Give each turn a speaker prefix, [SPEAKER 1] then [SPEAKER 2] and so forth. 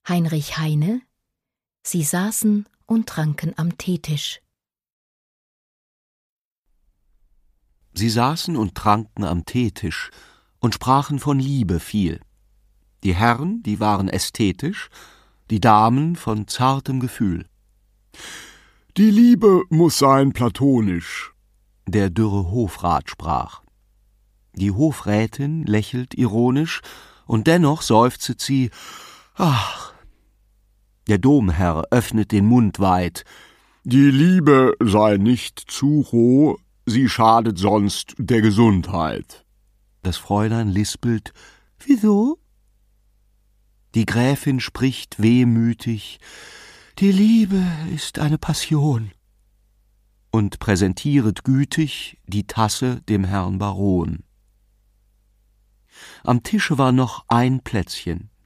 [SPEAKER 1] Heinrich Heine. Sie saßen und tranken am Teetisch.
[SPEAKER 2] Sie saßen und tranken am Teetisch und sprachen von Liebe viel. Die Herren, die waren ästhetisch, die Damen von zartem Gefühl.
[SPEAKER 3] Die Liebe muß sein platonisch,
[SPEAKER 2] der dürre Hofrat sprach. Die Hofrätin lächelt ironisch, und dennoch seufzet sie, ach. Der Domherr öffnet den Mund weit.
[SPEAKER 3] Die Liebe sei nicht zu roh, sie schadet sonst der Gesundheit.
[SPEAKER 2] Das Fräulein lispelt, wieso? Die Gräfin spricht wehmütig, die Liebe ist eine Passion, und präsentieret gütig die Tasse dem Herrn Baron. Am Tische war noch ein Plätzchen.